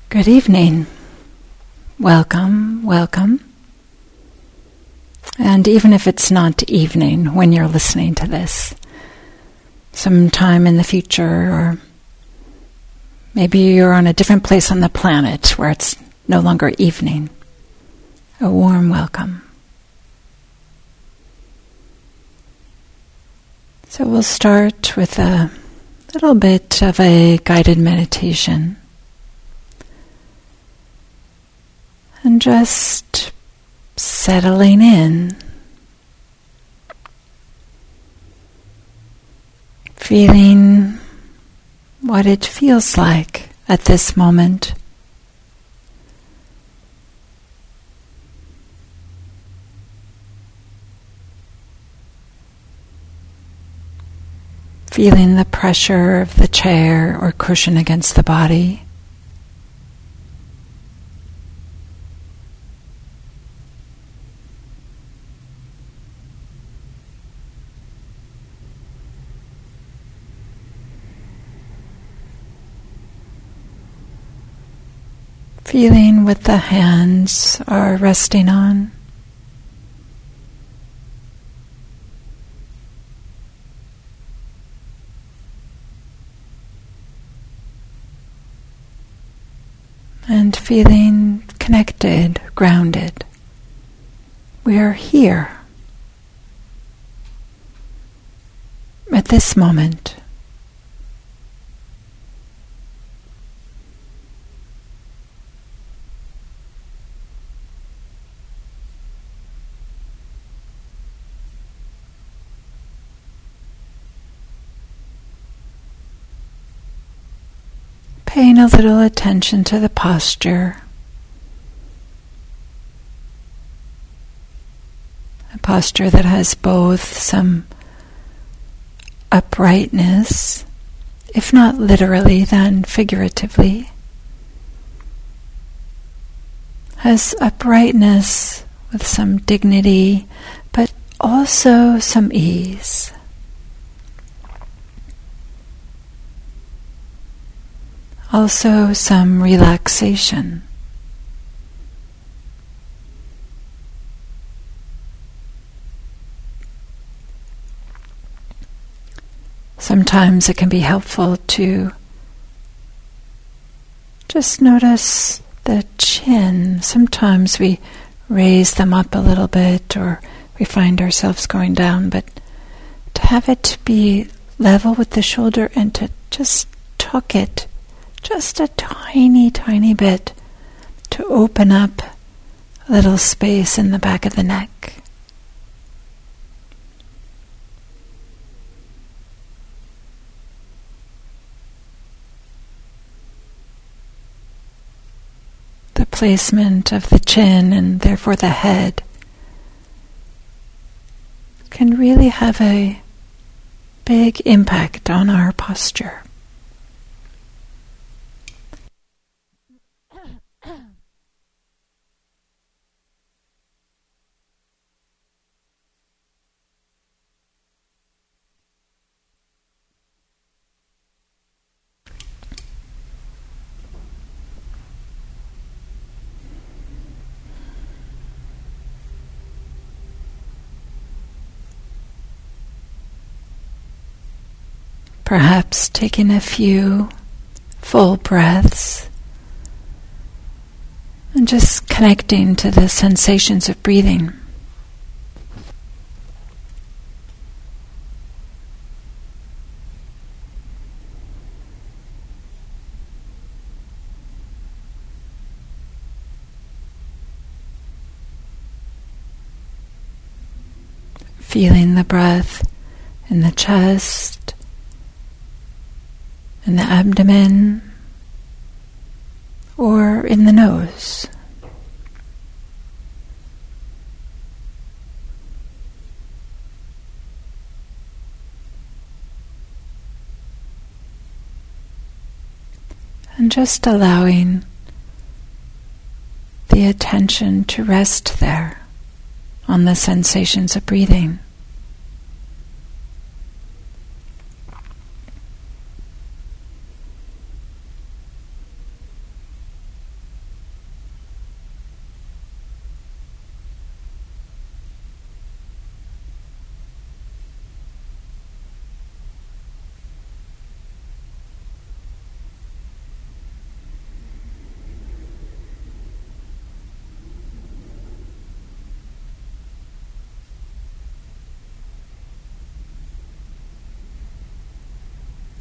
Good evening. Welcome, welcome. And even if it's not evening when you're listening to this, sometime in the future, or maybe you're on a different place on the planet where it's no longer evening, a warm welcome. So we'll start with a little bit of a guided meditation. And just settling in, feeling what it feels like at this moment. Feeling the pressure of the chair or cushion against the body. Feeling what the hands are resting on. And feeling connected, grounded. We are here at this moment. Paying a little attention to the posture. A posture that has both some uprightness, if not literally, then figuratively. Has uprightness with some dignity, but also some ease. Also some relaxation. Sometimes it can be helpful to just notice the chin. Sometimes we raise them up a little bit or we find ourselves going down, but to have it be level with the shoulder and to just tuck it just a tiny, tiny bit to open up a little space in the back of the neck. The placement of the chin and therefore the head can really have a big impact on our posture. Perhaps taking a few full breaths and just connecting to the sensations of breathing. Feeling the breath in the chest, in the abdomen, or in the nose. And just allowing the attention to rest there on the sensations of breathing.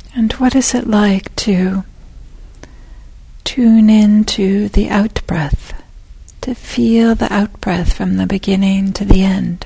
And what is it like to tune into the out-breath, to feel the out-breath from the beginning to the end?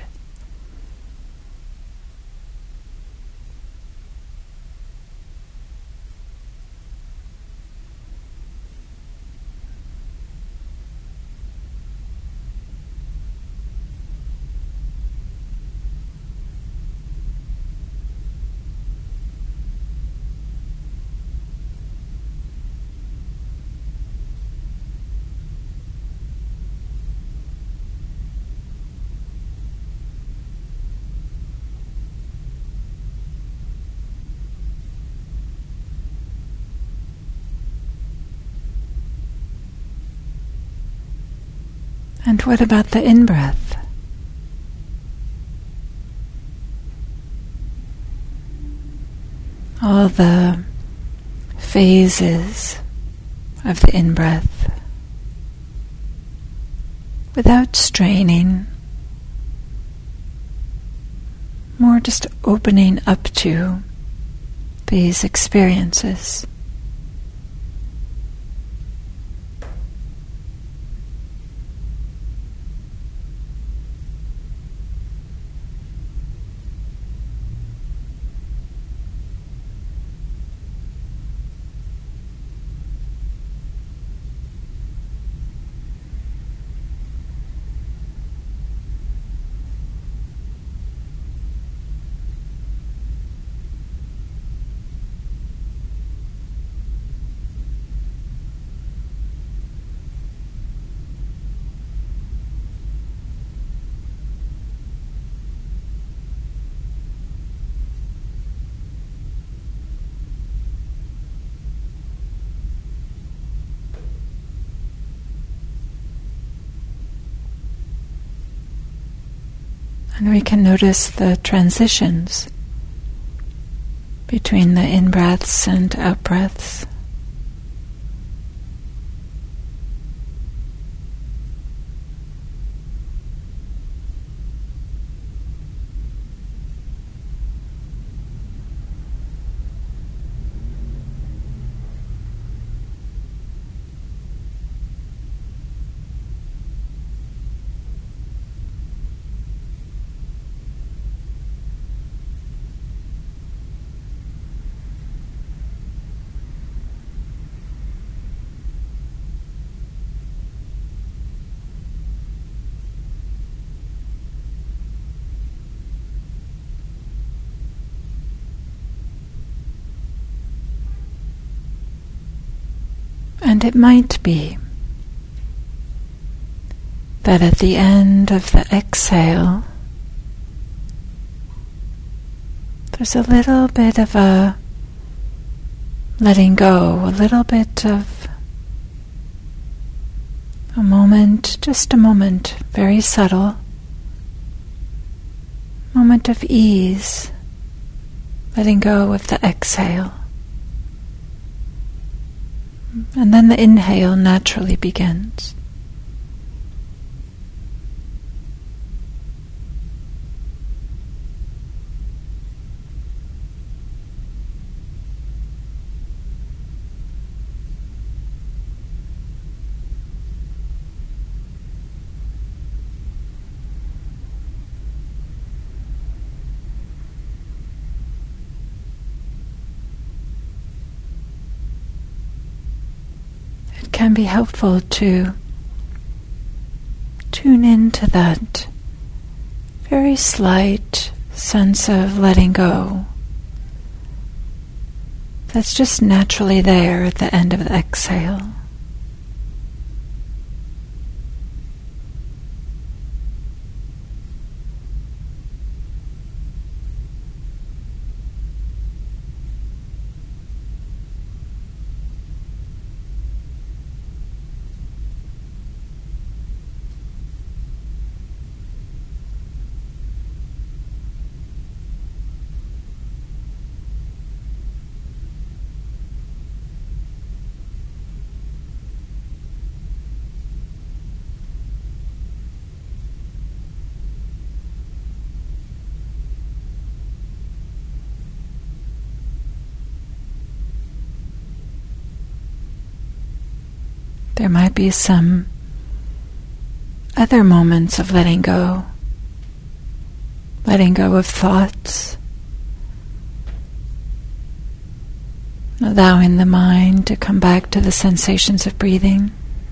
And what about the in-breath? All the phases of the in-breath, without straining, more just opening up to these experiences. And we can notice the transitions between the in-breaths and out-breaths. And it might be that at the end of the exhale, there's a little bit of a letting go, a little bit of a moment, just a moment, very subtle, moment of ease, letting go of the exhale. And then the inhale naturally begins. It can be helpful to tune into that very slight sense of letting go that's just naturally there at the end of the exhale. there might be some other moments of letting go of thoughts, allowing the mind to come back to the sensations of breathing.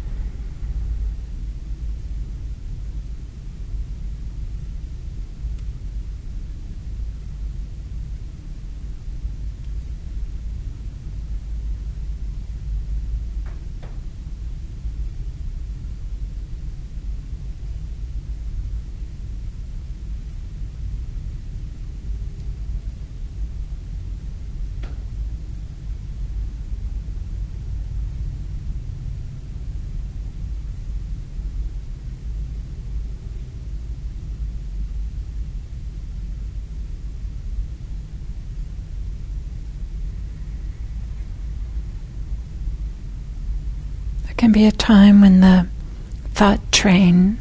Can be a time when the thought train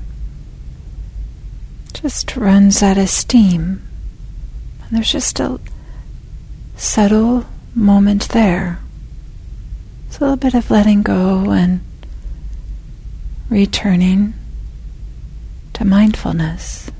just runs out of steam, and there's just a subtle moment there. It's a little bit of letting go and returning to mindfulness.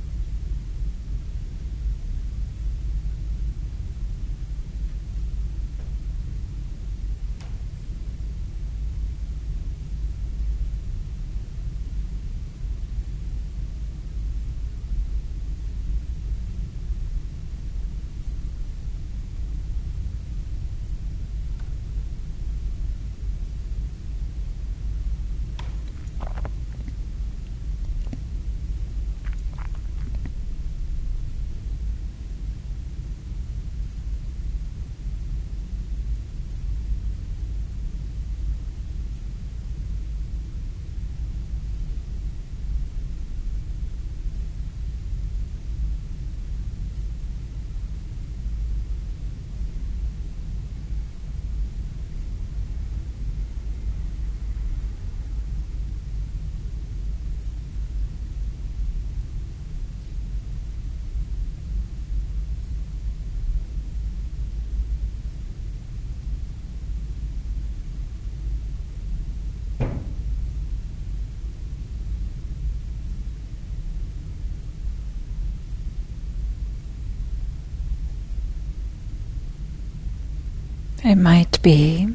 It might be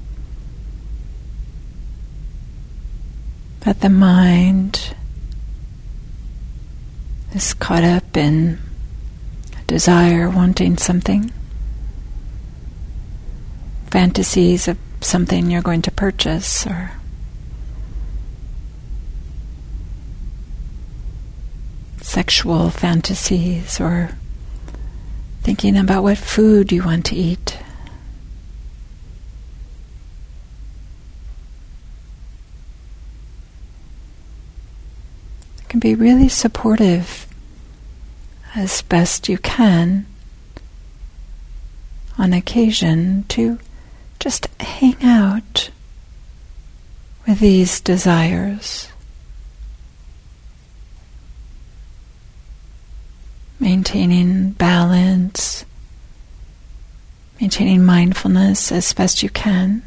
that the mind is caught up in a desire, wanting something, fantasies of something you're going to purchase, or sexual fantasies, or thinking about what food you want to eat. Can be really supportive as best you can on occasion to just hang out with these desires, maintaining balance, maintaining mindfulness as best you can,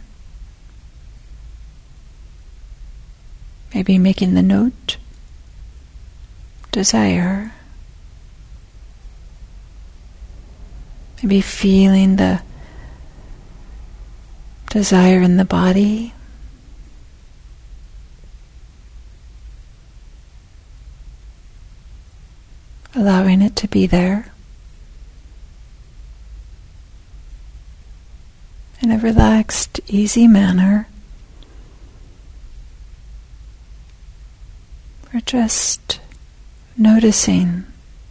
maybe making the note desire, maybe feeling the desire in the body, allowing it to be there in a relaxed, easy manner. We're just noticing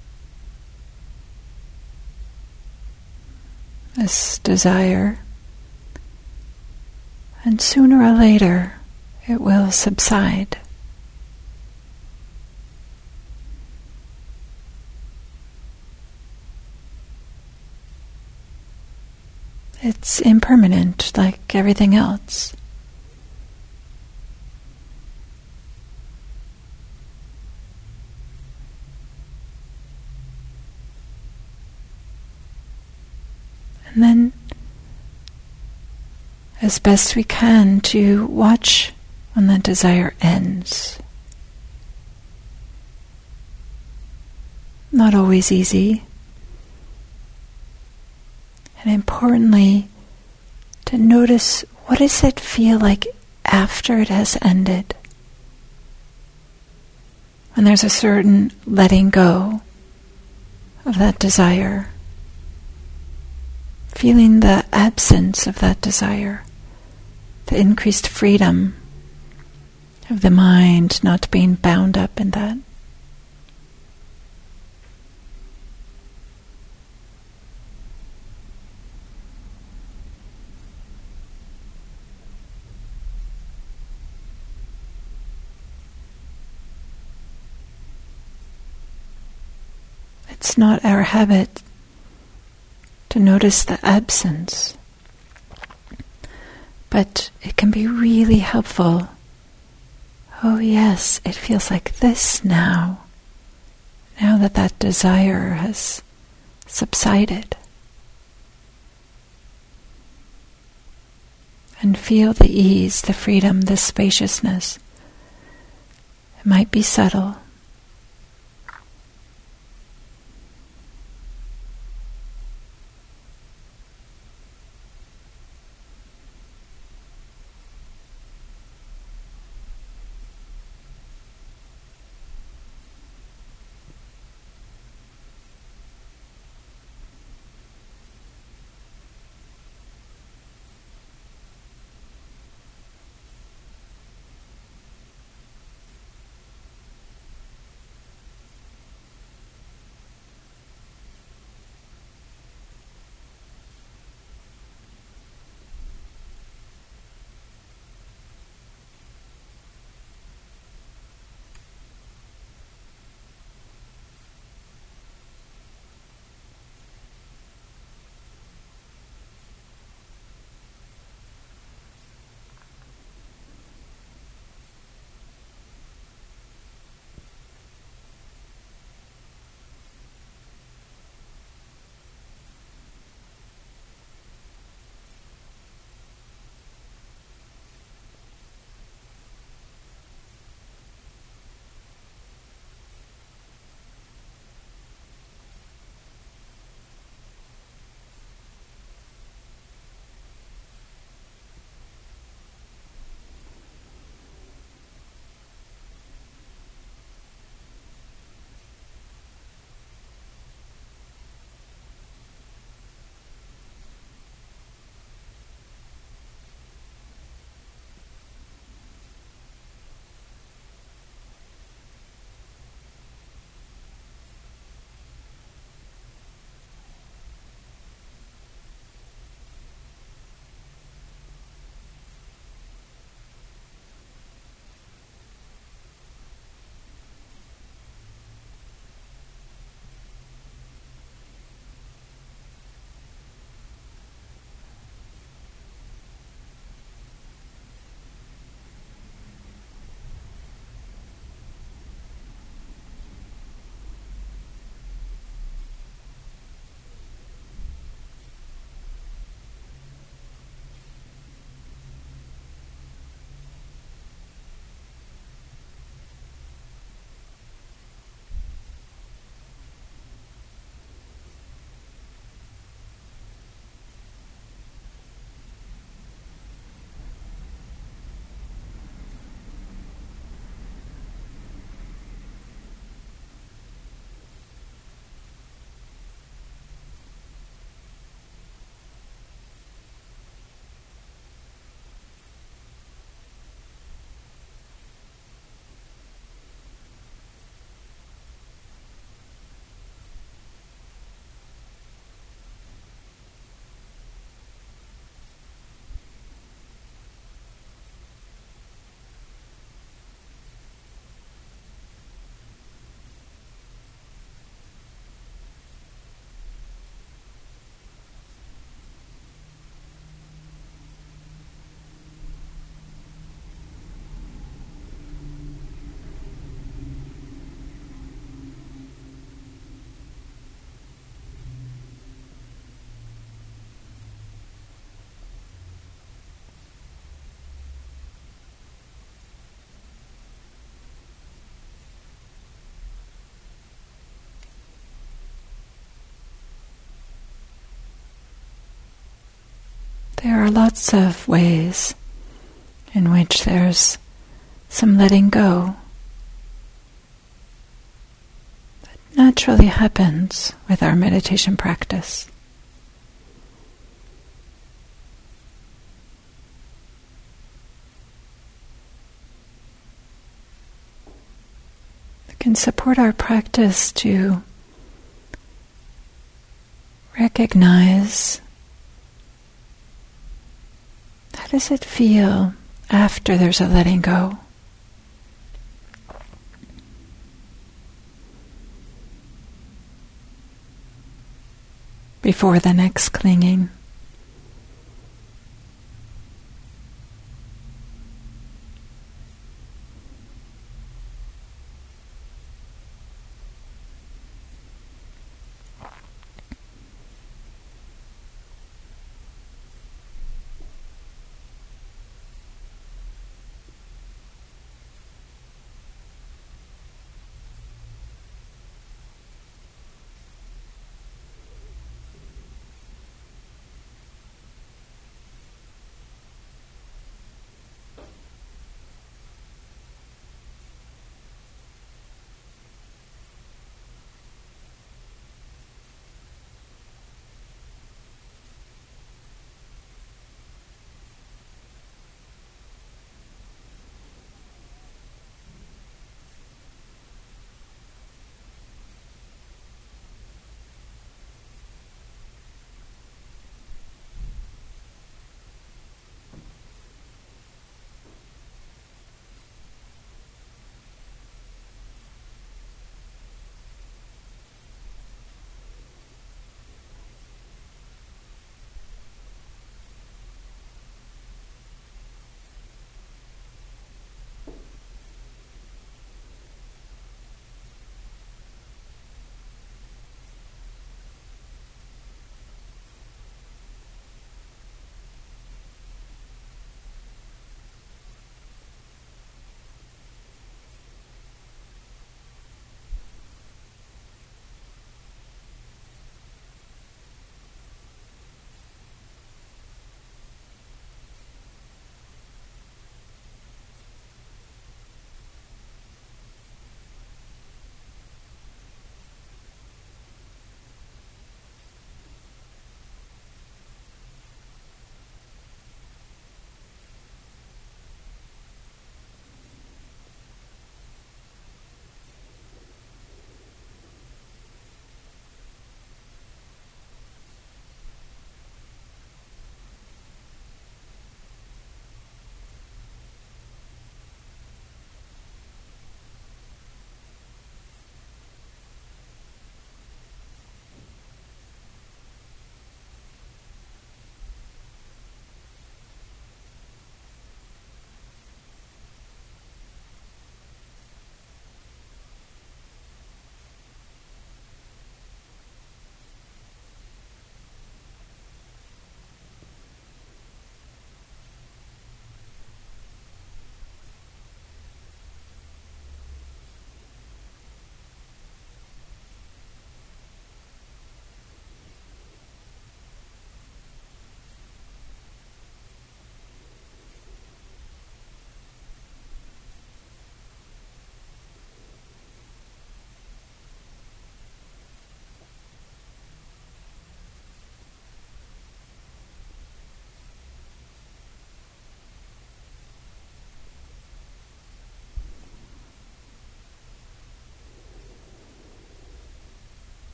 this desire, and sooner or later it will subside. It's impermanent, like everything else. And then, as best we can, to watch when that desire ends. Not always easy. And importantly, to notice, what does it feel like after it has ended? When there's a certain letting go of that desire, feeling the absence of that desire, the increased freedom of the mind not being bound up in that. It's not our habit to notice the absence, but it can be really helpful. Oh yes, it feels like this now that that desire has subsided. And feel the ease, the freedom, the spaciousness. It might be subtle. There are lots of ways in which there's some letting go that naturally happens with our meditation practice. It can support our practice to recognize, how does it feel after there's a letting go? Before the next clinging.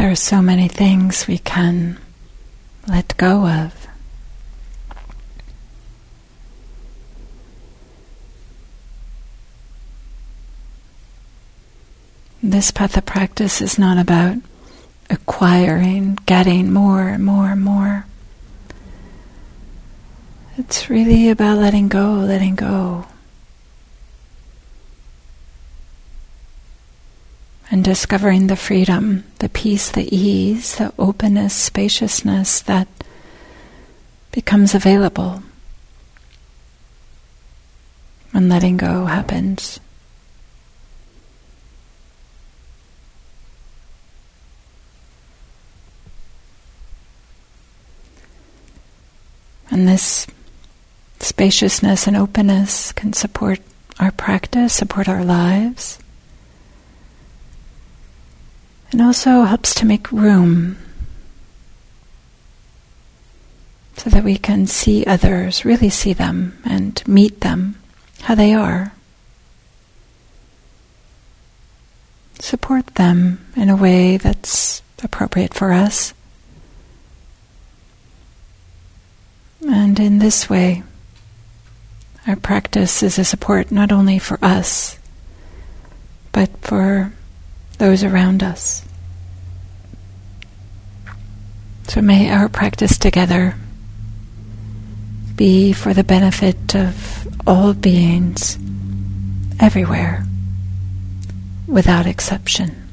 there are so many things we can let go of. This path of practice is not about acquiring, getting more and more and more. It's really about letting go, letting go. And discovering the freedom, the peace, the ease, the openness, spaciousness that becomes available when letting go happens. And this spaciousness and openness can support our practice, support our lives, and also helps to make room so that we can see others, really see them, and meet them how they are. Support them in a way that's appropriate for us. And in this way, our practice is a support not only for us, but for those around us. So may our practice together be for the benefit of all beings, everywhere, without exception.